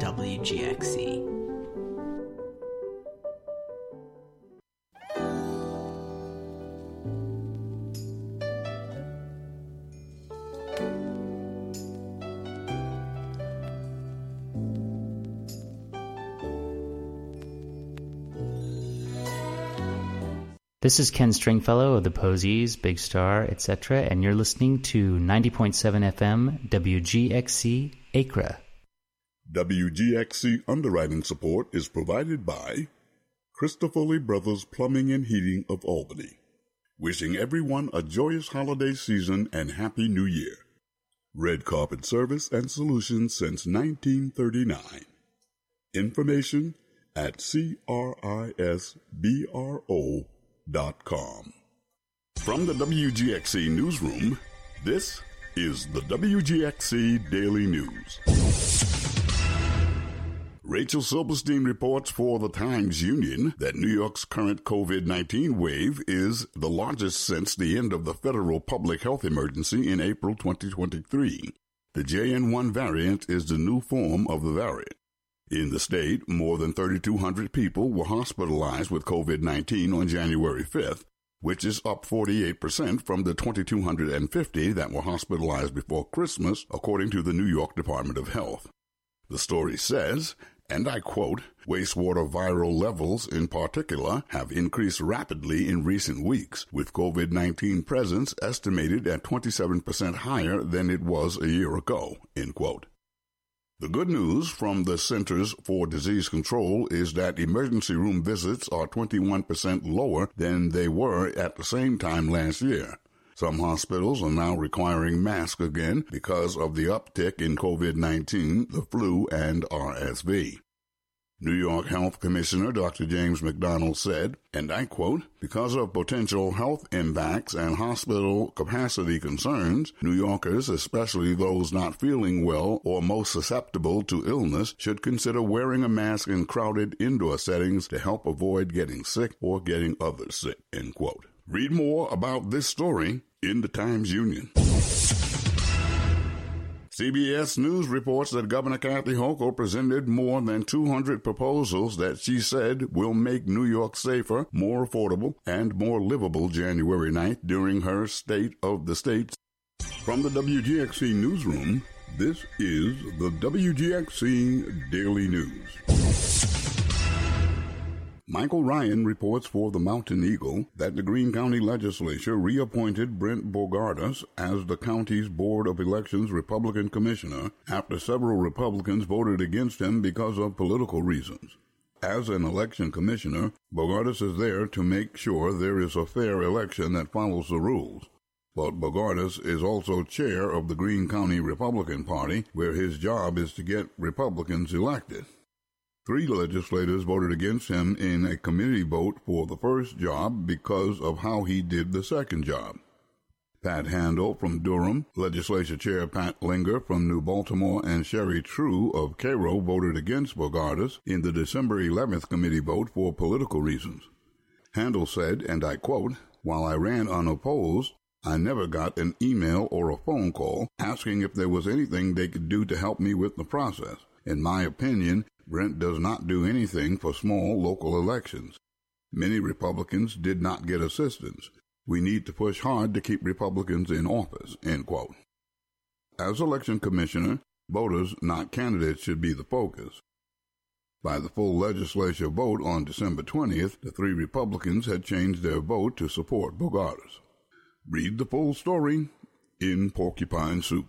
WGXC. This is Ken Stringfellow of the Posies, Big Star, etc., and you're listening to 90.7 FM WGXC Acra. WGXC underwriting support is provided by Christopher Lee Brothers Plumbing and Heating of Albany. Wishing everyone a joyous holiday season and Happy New Year. Red Carpet Service and Solutions since 1939. Information at CRISBRO.com. From the WGXC Newsroom, this is the WGXC Daily News. Rachel Silberstein reports for the Times-Union that New York's current COVID-19 wave is the largest since the end of the federal public health emergency in April 2023. The JN1 variant is the new form of the variant. In the state, more than 3,200 people were hospitalized with COVID-19 on January 5th, which is up 48% from the 2,250 that were hospitalized before Christmas, according to the New York Department of Health. The story says, and I quote, wastewater viral levels in particular have increased rapidly in recent weeks, with COVID-19 presence estimated at 27% higher than it was a year ago, end quote. The good news from the Centers for Disease Control is that emergency room visits are 21% lower than they were at the same time last year. Some hospitals are now requiring masks again because of the uptick in COVID-19, the flu, and RSV. New York Health Commissioner Dr. James McDonald said, and I quote, because of potential health impacts and hospital capacity concerns, New Yorkers, especially those not feeling well or most susceptible to illness, should consider wearing a mask in crowded indoor settings to help avoid getting sick or getting others sick, end quote. Read more about this story in the Times-Union. CBS News reports that Governor Kathy Hochul presented more than 200 proposals that she said will make New York safer, more affordable, and more livable January 9th during her State of the State. From the WGXC Newsroom, this is the WGXC Daily News. Michael Ryan reports for the Mountain Eagle that the Greene County Legislature reappointed Brent Bogardus as the county's Board of Elections Republican Commissioner after several Republicans voted against him because of political reasons. As an election commissioner, Bogardus is there to make sure there is a fair election that follows the rules. But Bogardus is also chair of the Greene County Republican Party, where his job is to get Republicans elected. 3 legislators voted against him in a committee vote for the first job because of how he did the second job. Pat Handel from Durham, Legislature Chair Pat Linger from New Baltimore, and Sherry True of Cairo voted against Bogardus in the December 11th committee vote for political reasons. Handel said, and I quote, while I ran unopposed, I never got an email or a phone call asking if there was anything they could do to help me with the process. In my opinion, Brent does not do anything for small local elections. Many Republicans did not get assistance. We need to push hard to keep Republicans in office, end quote. As election commissioner, voters, not candidates, should be the focus. By the full legislature vote on December 20th, the 3 Republicans had changed their vote to support Bogardus. Read the full story in Porcupine Soup.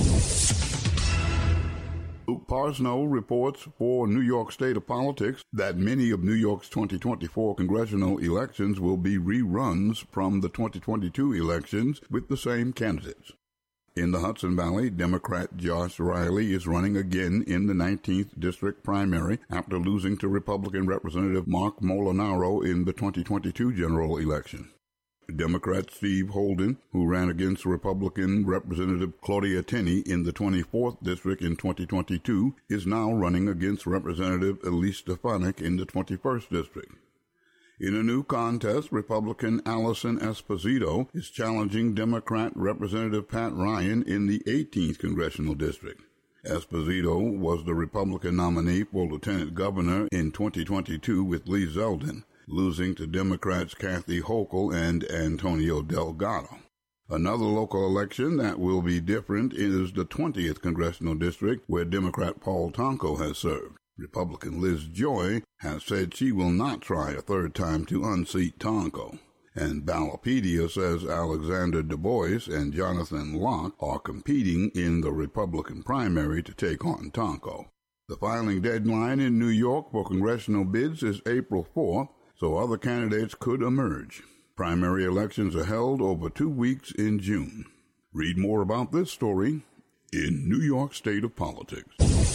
Luke Parsnow reports for New York State of Politics that many of New York's 2024 congressional elections will be reruns from the 2022 elections with the same candidates. In the Hudson Valley, Democrat Josh Riley is running again in the 19th District primary after losing to Republican Representative Mark Molinaro in the 2022 general election. Democrat Steve Holden, who ran against Republican Representative Claudia Tenney in the 24th District in 2022, is now running against Representative Elise Stefanik in the 21st District. In a new contest, Republican Allison Esposito is challenging Democrat Representative Pat Ryan in the 18th Congressional District. Esposito was the Republican nominee for lieutenant governor in 2022 with Lee Zeldin, losing to Democrats Kathy Hochul and Antonio Delgado. Another local election that will be different is the 20th Congressional District, where Democrat Paul Tonko has served. Republican Liz Joy has said she will not try a third time to unseat Tonko. And Ballotpedia says Alexander Du Bois and Jonathan Locke are competing in the Republican primary to take on Tonko. The filing deadline in New York for congressional bids is April 4th, so other candidates could emerge. Primary elections are held over 2 weeks in June. Read more about this story in New York State of Politics.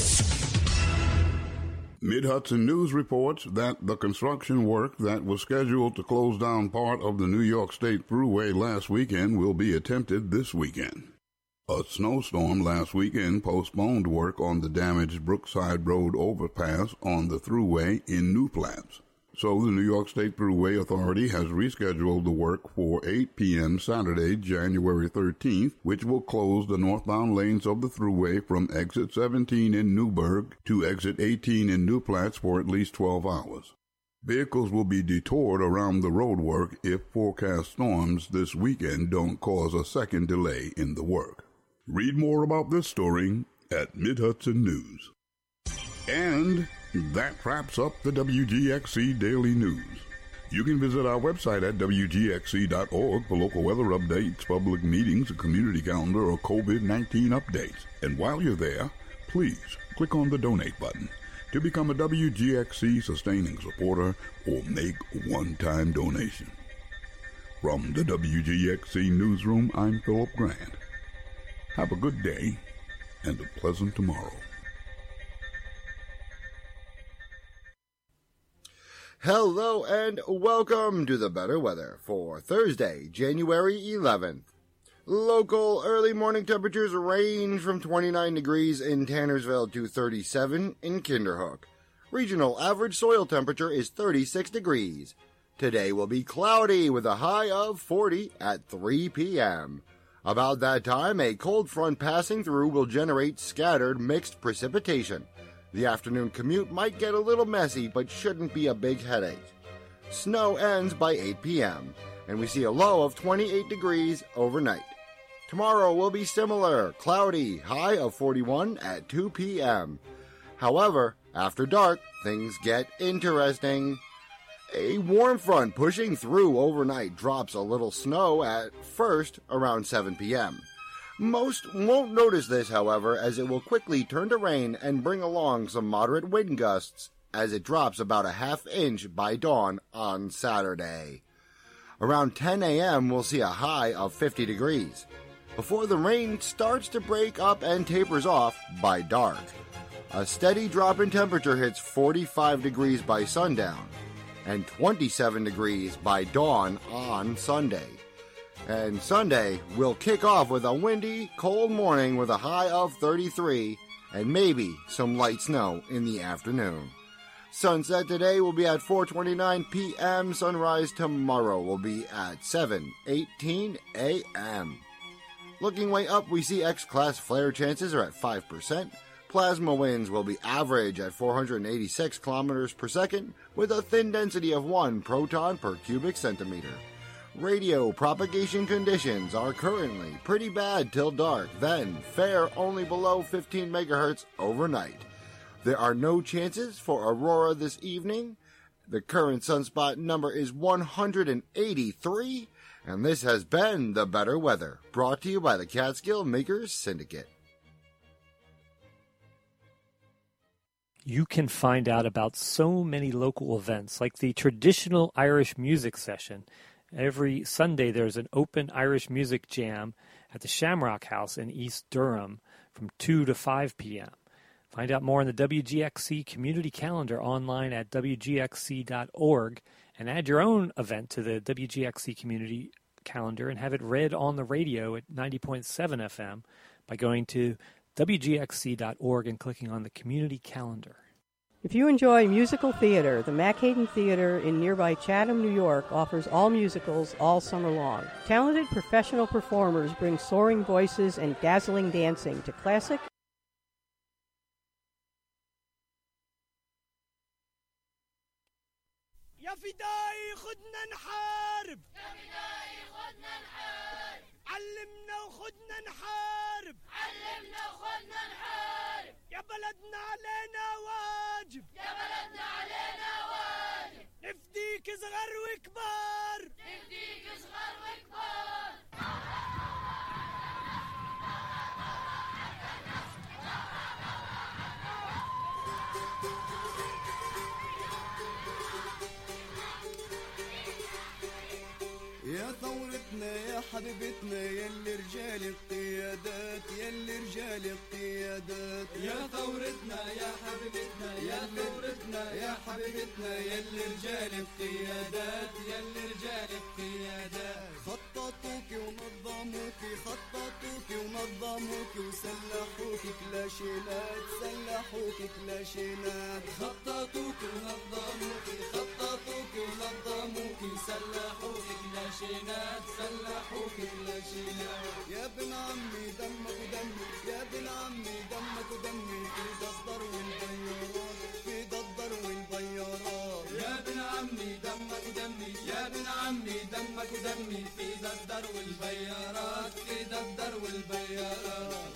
Mid-Hudson News reports that the construction work that was scheduled to close down part of the New York State Thruway last weekend will be attempted this weekend. A snowstorm last weekend postponed work on the damaged Brookside Road overpass on the Thruway in New Flats. So the New York State Thruway Authority has rescheduled the work for 8 p.m. Saturday, January 13th, which will close the northbound lanes of the Thruway from exit 17 in Newburgh to exit 18 in New Flats for at least 12 hours. Vehicles will be detoured around the roadwork if forecast storms this weekend don't cause a second delay in the work. Read more about this story at Mid-Hudson News. And that wraps up the WGXC Daily News. You can visit our website at WGXC.org for local weather updates, public meetings, a community calendar, or COVID-19 updates. And while you're there, please click on the donate button to become a WGXC sustaining supporter or make a one-time donation. From the WGXC Newsroom, I'm Philip Grant. Have a good day and a pleasant tomorrow. Hello and welcome to the Better Weather for Thursday, January 11th. Local early morning temperatures range from 29 degrees in Tannersville to 37 in Kinderhook. Regional average soil temperature is 36 degrees. Today will be cloudy with a high of 40 at 3 p.m. About that time, a cold front passing through will generate scattered mixed precipitation. The afternoon commute might get a little messy, but shouldn't be a big headache. Snow ends by 8 p.m., and we see a low of 28 degrees overnight. Tomorrow will be similar, cloudy, high of 41 at 2 p.m. However, after dark, things get interesting. A warm front pushing through overnight drops a little snow at first around 7 p.m. Most won't notice this, however, as it will quickly turn to rain and bring along some moderate wind gusts as it drops about a half inch by dawn on Saturday. Around 10 a.m. we'll see a high of 50 degrees, before the rain starts to break up and tapers off by dark. A steady drop in temperature hits 45 degrees by sundown and 27 degrees by dawn on Sunday. And Sunday will kick off with a windy, cold morning with a high of 33 and maybe some light snow in the afternoon. Sunset today will be at 4:29 p.m. Sunrise tomorrow will be at 7:18 a.m. Looking way up, we see X-class flare chances are at 5%. Plasma winds will be average at 486 kilometers per second with a thin density of 1 proton per cubic centimeter. Radio propagation conditions are currently pretty bad till dark, then fair only below 15 megahertz overnight. There are no chances for aurora this evening. The current sunspot number is 183, and this has been The Better Weather, brought to you by the Catskill Makers Syndicate. You can find out about so many local events, like the traditional Irish music session. Every Sunday there's an open Irish music jam at the Shamrock House in East Durham from 2 to 5 p.m. Find out more on the WGXC community calendar online at WGXC.org and add your own event to the WGXC community calendar and have it read on the radio at 90.7 FM by going to WGXC.org and clicking on the community calendar. If you enjoy musical theater, the Mack-Hayden Theater in nearby Chatham, New York offers all musicals all summer long. Talented professional performers bring soaring voices and dazzling dancing to classic يا فدائي خدنا نحارب، يا فدائي خدنا نحارب، علمنا وخدنا نحارب، علمنا وخدنا نحارب، يا بلدنا علينا واجب، يا بلدنا علينا واجب، نفديك صغر وكبار، نفديك صغر وكبار. يا ثورتنا يا حبيبتنا يلي رجال القيادات، يلي رجال القيادات. يا ثورتنا يا حبيبتنا، يا ثورتنا يا حبيبتنا يلي رجال القيادات، يلي رجال القيادات. خططوكي ونظموكي، خططوكي ونظموكي وسلحوكي كلاشينات، سلحوكي كلاشينات. خططوكي ونظموكي، خططوكي ونظموكي سلحوكي كلاشينات، سلحوكي كلاشينات. يا ابن عمي دمك ودمي، يا ابن عمي دمك ودمي، في دفتر والبيارات، في دفتر والبيارات. يا ابن عمي دمك ودمي، يا ابن عمي دمك ودمي، في دفتر والبيارات، في دفتر والبيارات.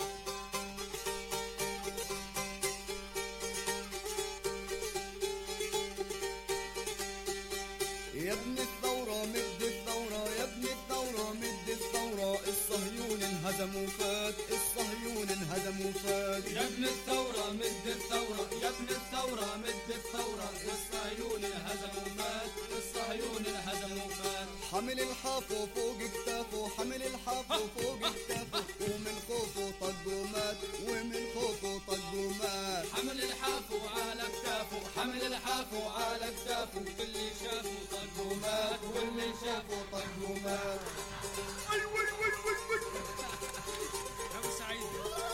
يا ابن الثورة مد الثورة، يا ابن الثورة مد الثورة. الصهيون انهزم وفات، الصهيون انهزم وفات. يا ابن الثورة مد الثورة، يا ابن الثورة مد الثورة. الصهيون انهزم ومات، الصهيون انهزم ومات. حمل الحافو فوق كتافه، حمل الحافو فوق كتافه، ومن خوفه طق ومات، ومن خوفه طق ومات. حمل الحافو على كتافه، حمل الحافو على كتافه، واللي شافه طق ومات، واللي شافه طق ومات. وي وي وي وي وي يا ابو سعيد.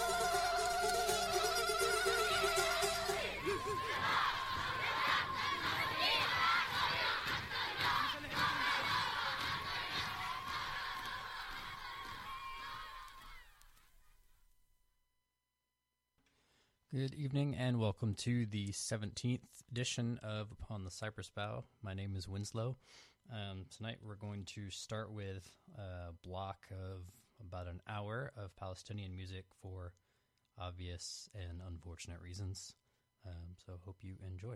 Good evening and welcome to the 17th edition of Upon the Cypress Bough. My name is Winslow. Tonight we're going to start with a block of about an hour of Palestinian music for obvious and unfortunate reasons. So hope you enjoy.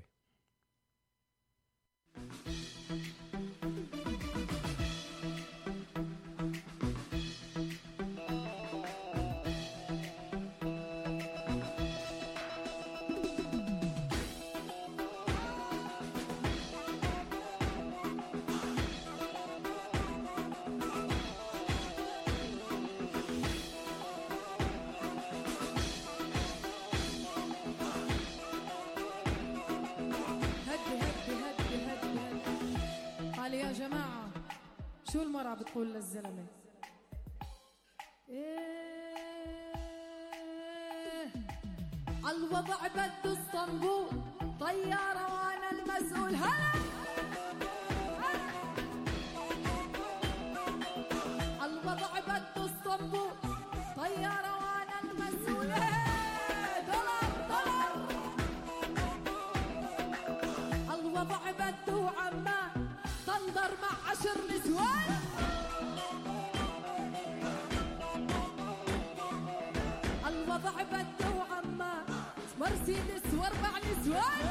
شو المرأة بتقول للزلمة؟ إيه الوضع بده اسطنبول، طيارة وانا المسؤول. هلا الوضع بده اسطنبول، طيارة وانا المسؤول. دولار دولار الوضع بده عمان، طندر مع 10 نسوان. الوضع بده عمان، مرسيدس و4 نسوان.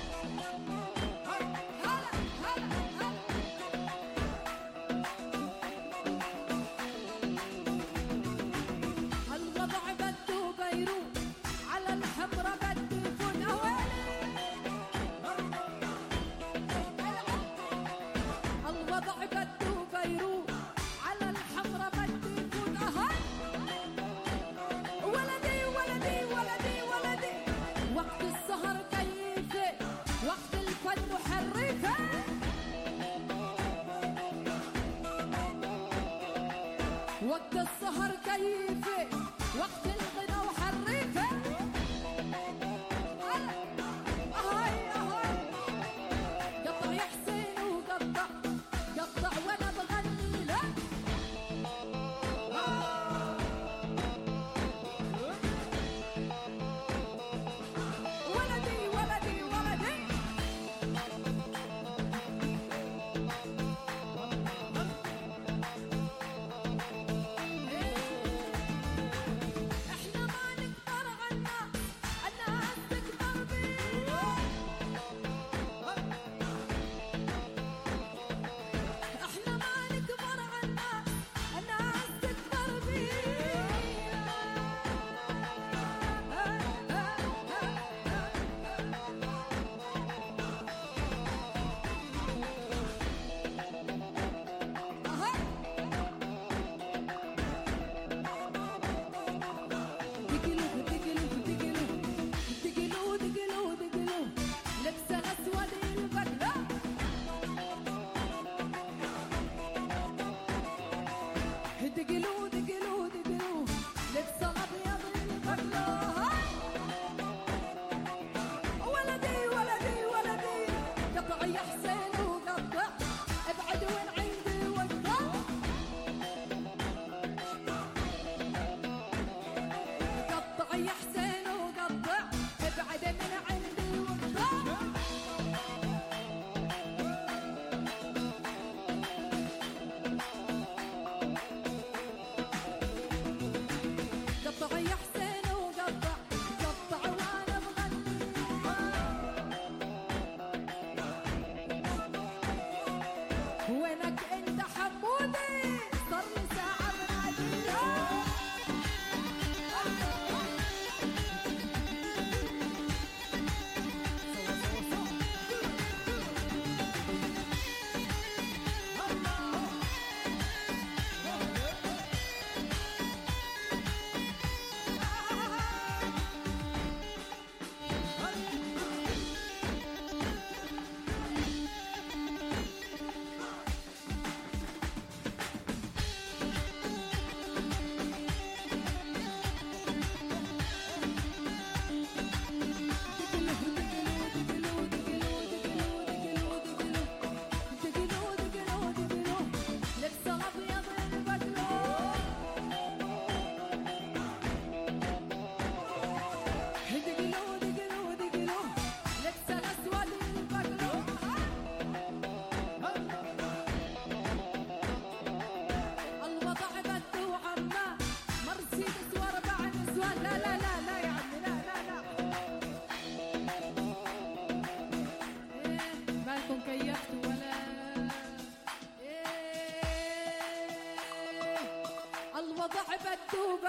الوضع بده بيروت، على الحمرة بده يكون أولي. الوضع بده بيروت، على الحمرة بده يكون أهل. ولدي ولدي ولدي ولدي، وقت السهر كيفة، وقت الفن محرفة. وقت السهر كيفة، وقت الغنى وحرفة. أهي أهي قطع يا حسين وقطع، قطع وانا بغني لك. ولدي ولدي ولدي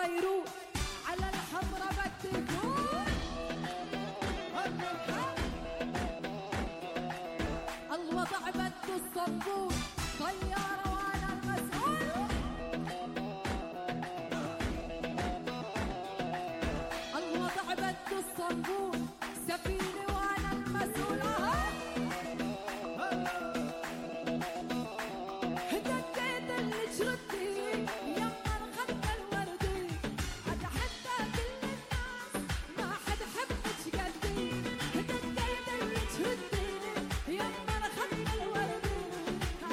فيروز على الحمرا بدي فوت. الوضع بده الصبون طيارة وانا المسؤول. الوضع بده الصبون سفينة وانا المسؤول. هدكيت اللي جردي يما الخد الوردي. اتحدى كل الناس ما حد حبك قدي. هدكيت اللي جردي يما الخد الوردي.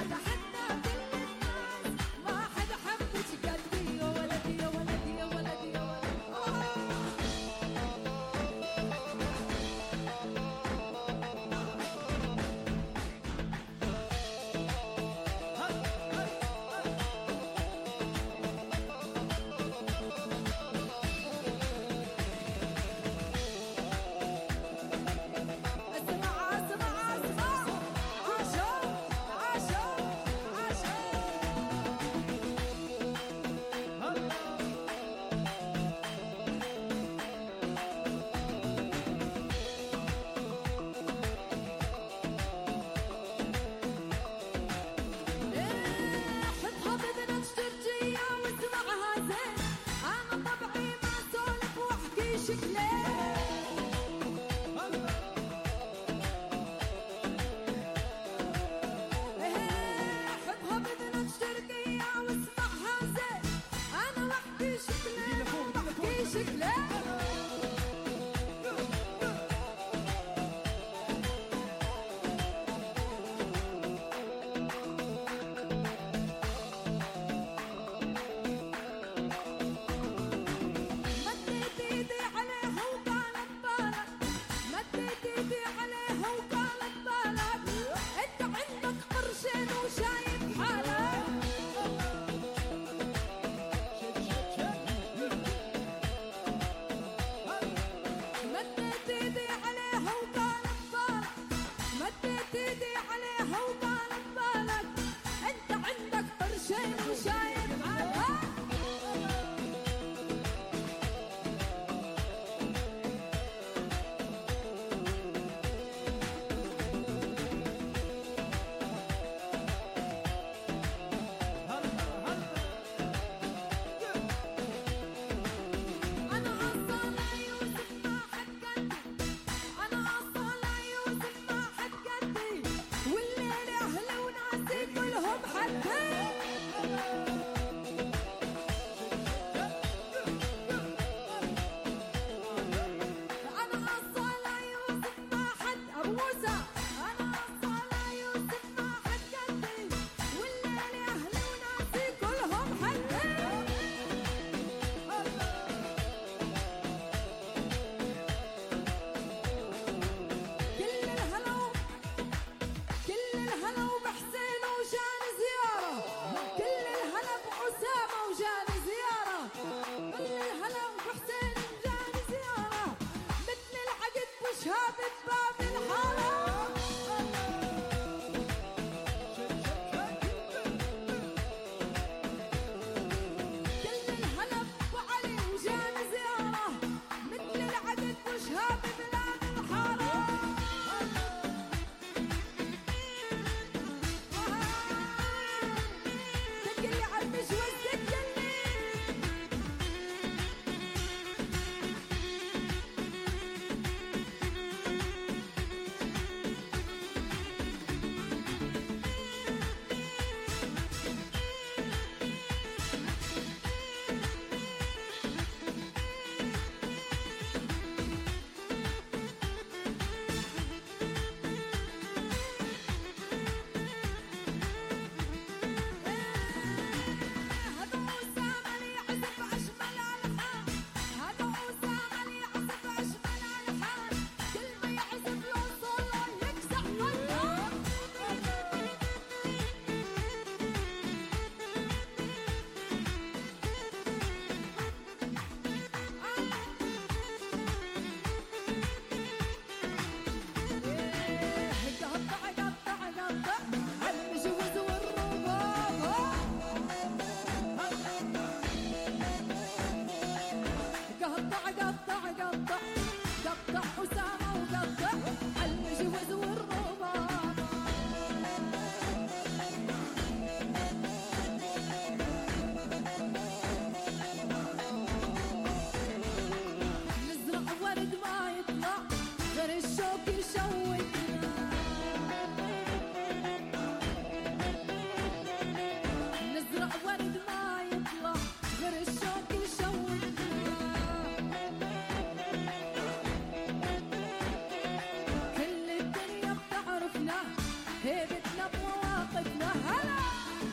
هيبتنا بمواقفنا هلا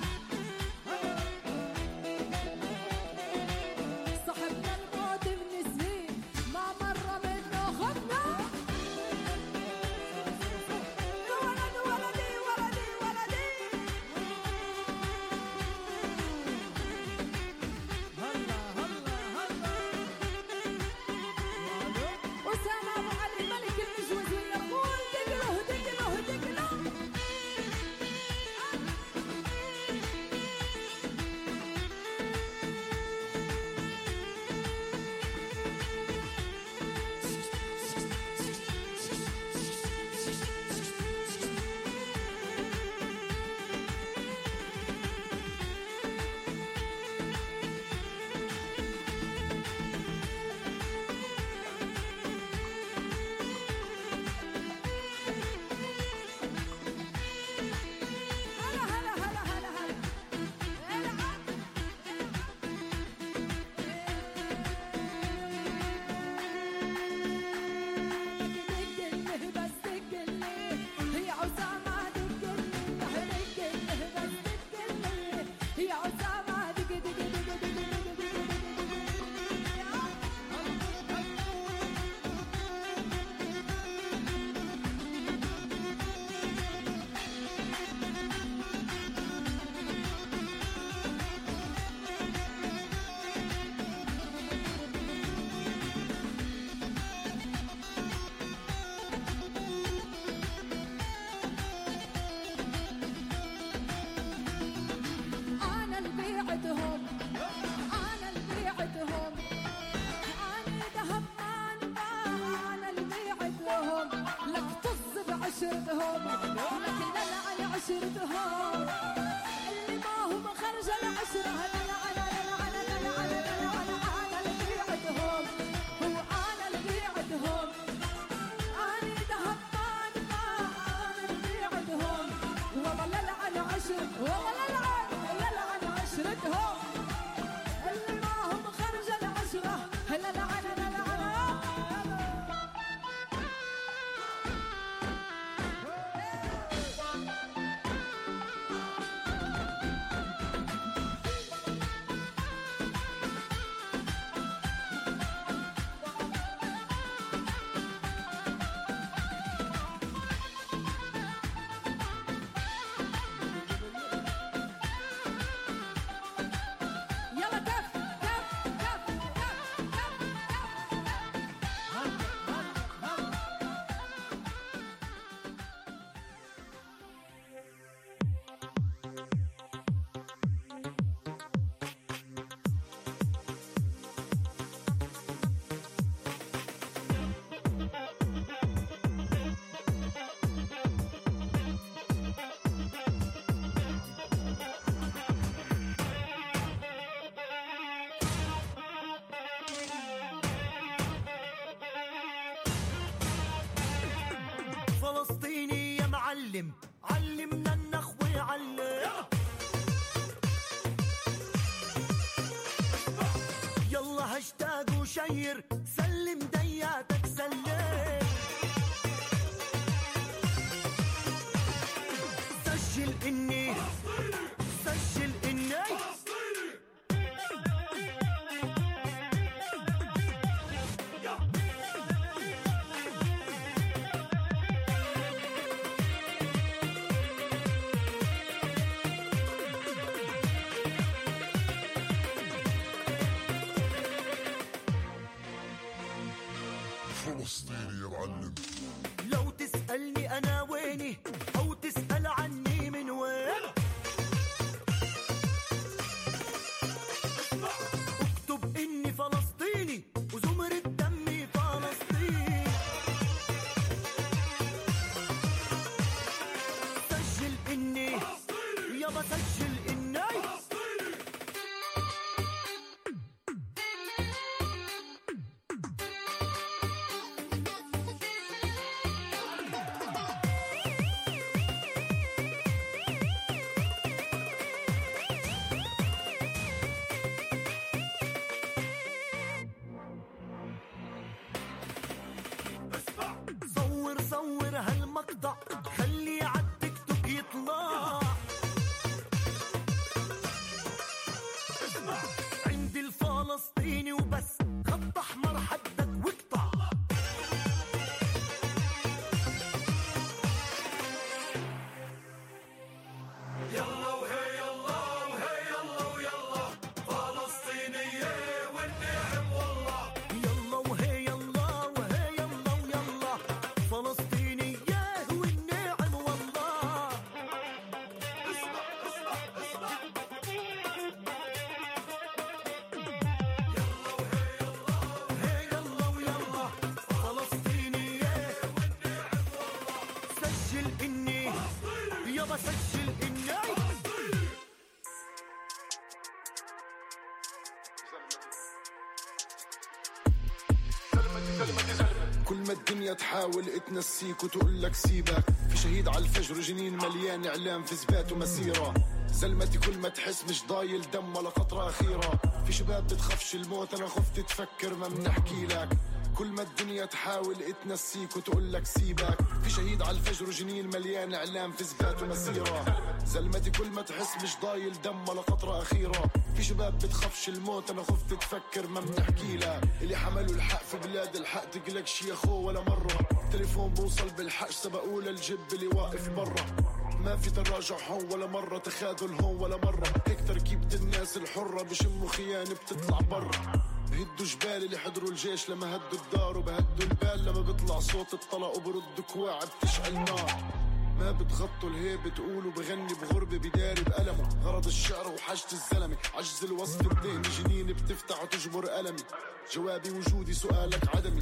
صاحبنا الموت بنسيه ما مر منه خدنا ولدي ولدي ولدي ولدي هلا هلا هلا أسامة أبو علي ملك المجوزي يقول دقله دقله دقله هلا هلا هلا هلا هلا العب دقله بس دقله يا عسامة دقله دقله بس دقله يا عسامة دق دق دق دق دق أنا اللي بيعتهم أنا اللي بيعتهم أنا ذهب ما نباع أنا اللي بيعتهم لك طز بعشرتهم لك للعن عشرتهم اللي ما هم خرج العشرة للعن للعن للعن للعن أنا اللي بيعتهم هو أنا اللي بيعتهم أنا ذهب ما نباع أنا اللي بيعتهم والله للعن عشر والله للعن عشرتهم اللي ما هم خرج العشرة للعن للعن يلا كف كف كف كف كف فلسطيني يا معلم علمنا النخوة علم يلا هاشتاج وشير سلم دياتك سلم سجل اني سجل اني فلسطيني يا معلم. لو تسألني أنا ويني أو تسأل عني من وين اكتب إني فلسطيني وزمرة دمي فلسطين سجل إني يابا سجل إني يابا سجل الناي. كل ما الدنيا تحاول تنسيك وتقول لك سيبك، في شهيد على الفجر جنين مليان اعلام في ثبات ومسيره. زلمتي كل ما تحس مش ضايل دم ولا خطره اخيره، في شباب بتخافش الموت انا خفت تفكر ما بنحكي لك. كل ما الدنيا تحاول تنسيك وتقول لك سيبك، في شهيد على الفجر وجنين مليان اعلام في ثبات ومسيره. زلمتي كل ما تحس مش ضايل دم ولا خطره اخيره، في شباب بتخافش الموت انا خفت تفكر ما بنحكي لك. اللي حملوا الحق في بلاد الحق تقلقش يا خو ولا مره، تليفون بوصل بالحق سبقوا للجب اللي واقف برا. ما في تراجع هون ولا مرة، تخاذل هون ولا مرة، هيك تركيبة الناس الحرة بشموا خيانة بتطلع برا. بهدوا جبال اللي حضروا الجيش لما هدوا الدار، وبهدوا البال لما بيطلع صوت الطلق وبردوا كواع بتشعل نار. ما بتغطوا الهيب بتقولوا بغني بغربة بداري بألمه، غرض الشعر وحاجة الزلمة عجز الوصف بتهني جنين بتفتح وتجبر ألمي. جوابي وجودي سؤالك عدمي،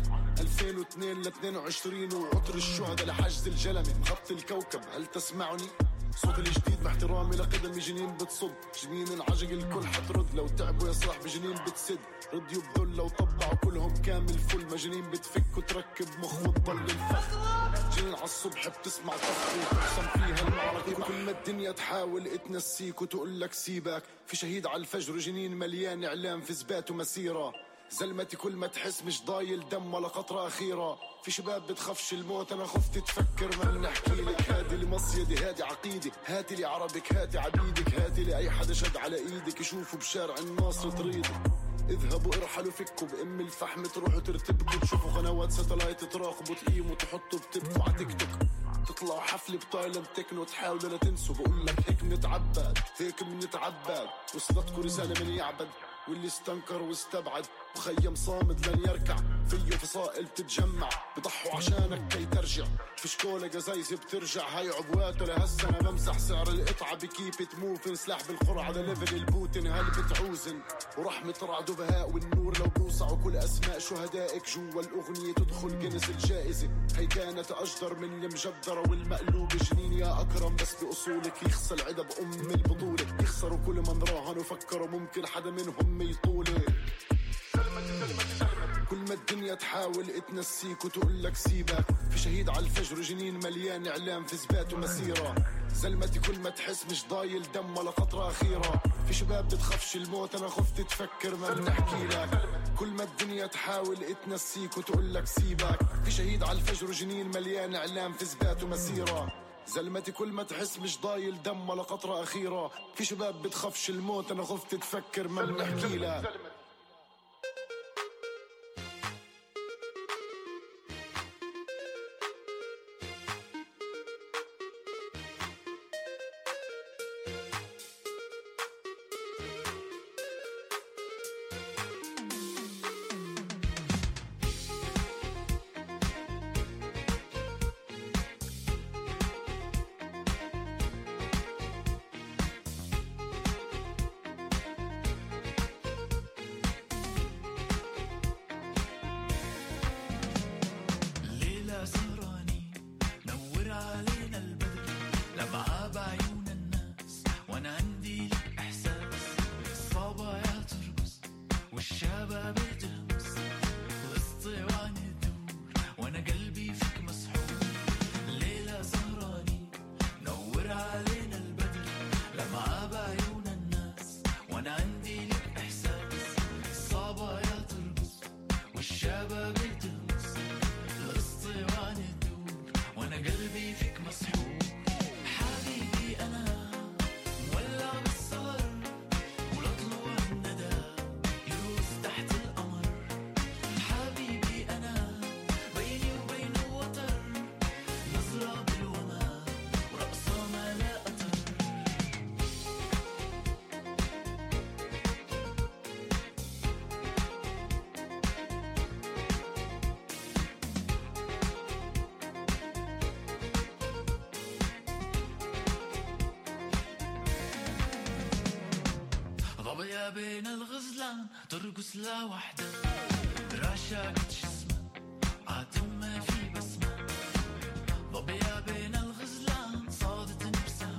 2002 ل 22 وعطر الشهداء لحجز الجلمة. مغطي الكوكب هل تسمعني؟ صوت الجديد مع احترامي لقدمي جنين بتصد، جنين انعجق الكل حترد، لو تعبوا يا صاحبي جنين بتسد، رديوا بذل لو طبعوا كلهم كامل فل، مجنين بتفك وتركب مخ وتضل الفخ. جنين عالصبح بتسمع طفل وتقسم فيها المعركة. كل ما الدنيا تحاول تنسيك وتقول لك سيبك، في شهيد على الفجر جنين مليان اعلام في ثبات ومسيره. زلمتي كل ما تحس مش ضايل دم ولا خطرة أخيرة، في شباب بتخافش الموت أنا خفت تفكر ما بنحكي لك. هادي لمصيدي هادي عقيدي، هاتي لي عربك هاتي عبيدك، هاتي لي أي حدا شد على إيدك يشوفوا بشارع الناصر طريدي. اذهبوا ارحلوا فكوا بأم الفحم تروحوا ترتبكوا، تشوفوا قنوات ساتلايت تراقبوا تقيموا تحطوا بتبكوا على تيك توك، تطلعوا حفلة بتايلاند تكنو تحاولوا لا تنسوا. بقول لك هيك بنتعبد هيك بنتعبد، وصلتكوا رسالة من يعبد واللي استنكر واستبعد، وخيم صامد لن يركع فيه فصائل تتجمع، بضحوا عشانك كي ترجع في شكولة جزايزي بترجع. هاي عبواته لهسه انا بمسح سعر القطعة بكيبة موفن، سلاح بالقرعة على ليفل البوتين هل بتعوزن، ورحمة رعد وبهاء والنور لو بوسعوا كل اسماء شهدائك جوا الاغنية تدخل جنس الجائزة. هي كانت اجدر من المجدرة والمقلوب جنين يا اكرم، بس باصولك يخسى العدب ام البطولة، يخسروا كل من راهنوا فكروا ممكن حدا منهم يطولك. كل ما الدنيا تحاول تنسيك وتقول لك سيبك، في شهيد على الفجر جنين مليان اعلام في ثبات ومسيره. زلمتي كل ما تحس مش ضايل دم ولا خطره اخيره، في شباب بتخافش الموت انا خفت تفكر ما بنحكي لك. كل ما الدنيا تحاول تنسيك وتقول لك سيبك، في شهيد على الفجر جنين مليان اعلام في ثبات ومسيره. زلمتي كل ما تحس مش ضايل دم ولا خطره اخيره، في شباب بتخافش الموت انا خفت تفكر ما بنحكي لك. ضبيا بين الغزلان ترقص لا وحدة، راشقت جسمها عاتم ما في بسمة. ضبيا بين الغزلان صادت نفسها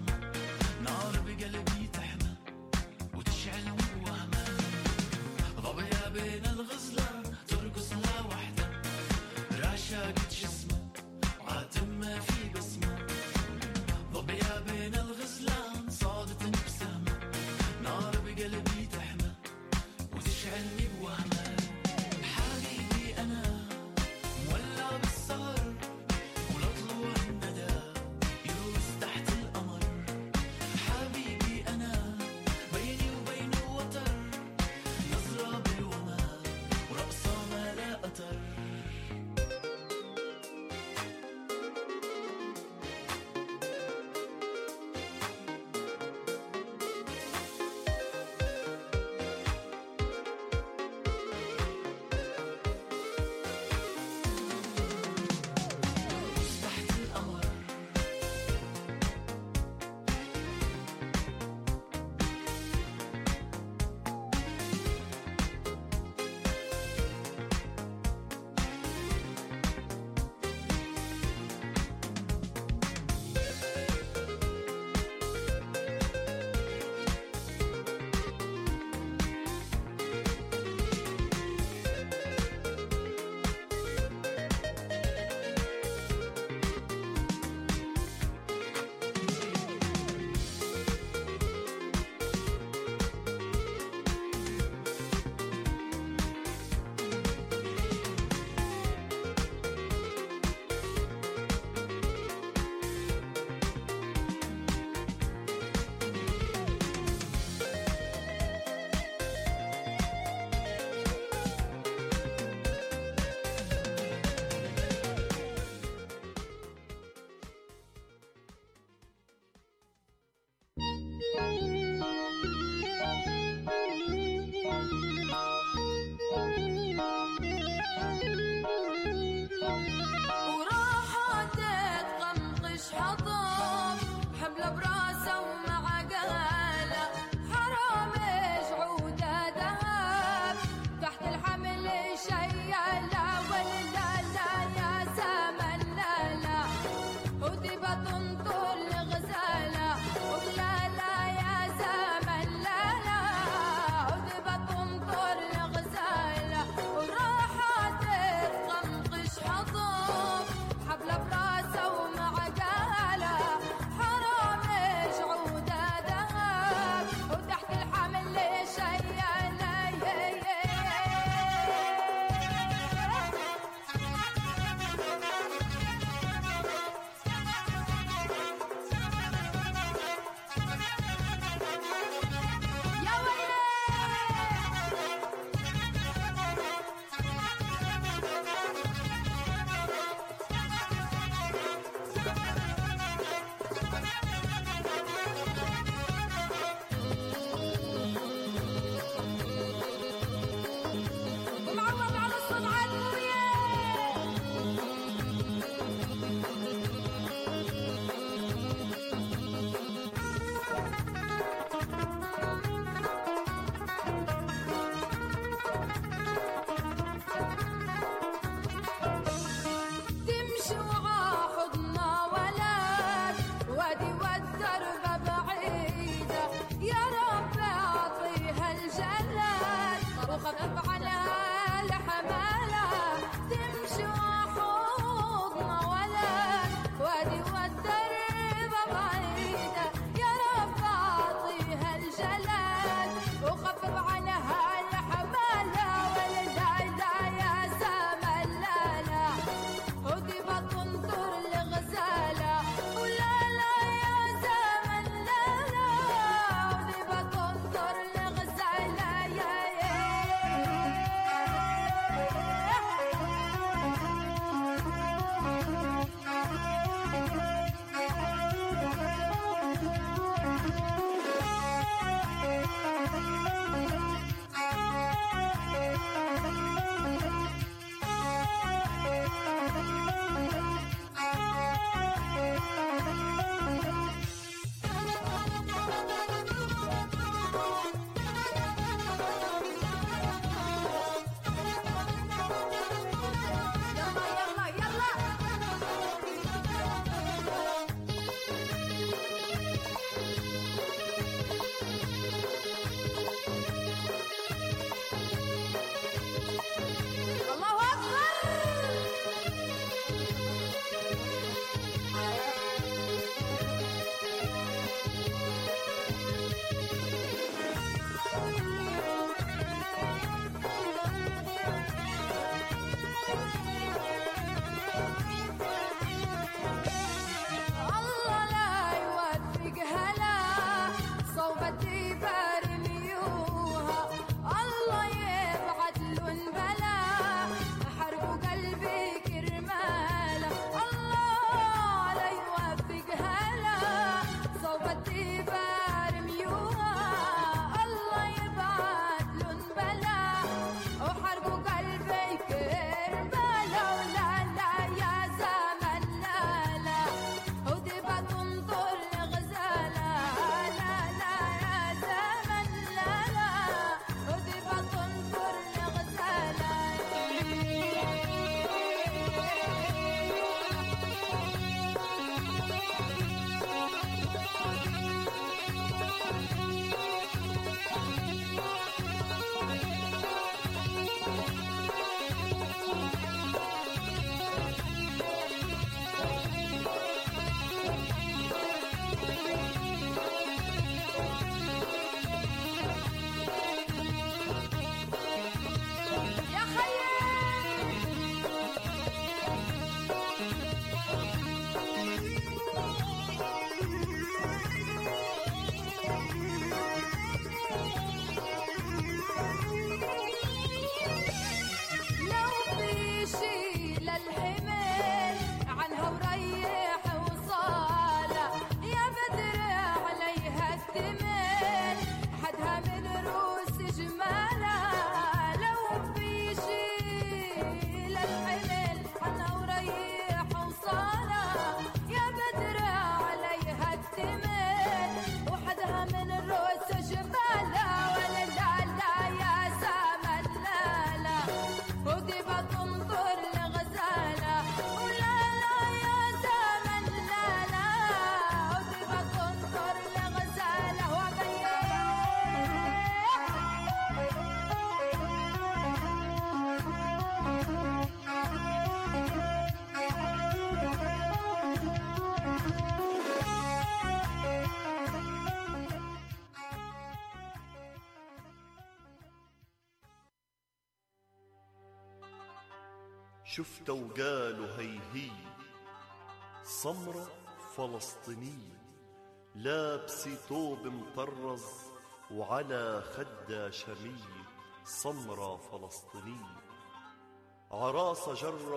شفته وقالوا هي سمرة فلسطينية لابسة ثوب مطرز وعلى خدها شمية سمرة فلسطينية عراسة جرة